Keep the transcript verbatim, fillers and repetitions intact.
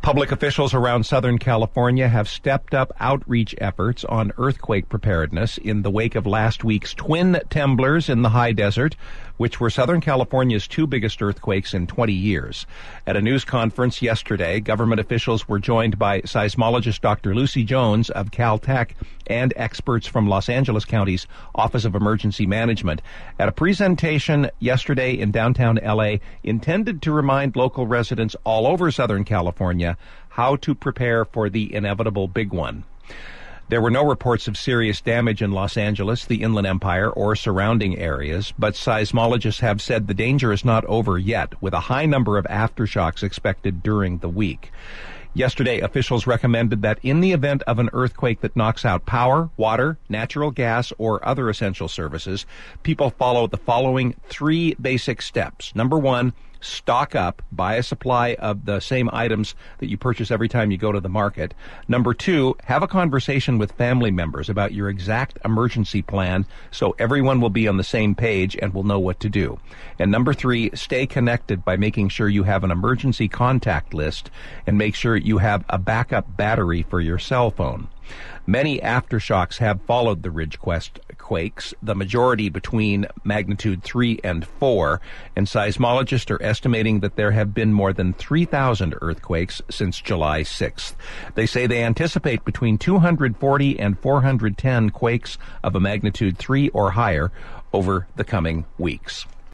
Public officials around Southern California have stepped up outreach efforts on earthquake preparedness in the wake of last week's twin temblors in the high desert, which were Southern California's two biggest earthquakes in twenty years. At a news conference yesterday, government officials were joined by seismologist Doctor Lucy Jones of Caltech and experts from Los Angeles County's Office of Emergency Management at a presentation yesterday in downtown L A intended to remind local residents all over Southern California how to prepare for the inevitable big one. There were no reports of serious damage in Los Angeles, the Inland Empire, or surrounding areas, but seismologists have said the danger is not over yet, with a high number of aftershocks expected during the week. Yesterday, officials recommended that in the event of an earthquake that knocks out power, water, natural gas, or other essential services, people follow the following three basic steps. Number one, stock up, buy a supply of the same items that you purchase every time you go to the market. Number two, have a conversation with family members about your exact emergency plan so everyone will be on the same page and will know what to do. And number three, stay connected by making sure you have an emergency contact list and make sure you have a backup battery for your cell phone. Many aftershocks have followed the Ridgecrest quakes, the majority between magnitude three and four, and seismologists are estimating that there have been more than three thousand earthquakes since July sixth. They say they anticipate between two hundred forty and four hundred ten quakes of a magnitude three or higher over the coming weeks.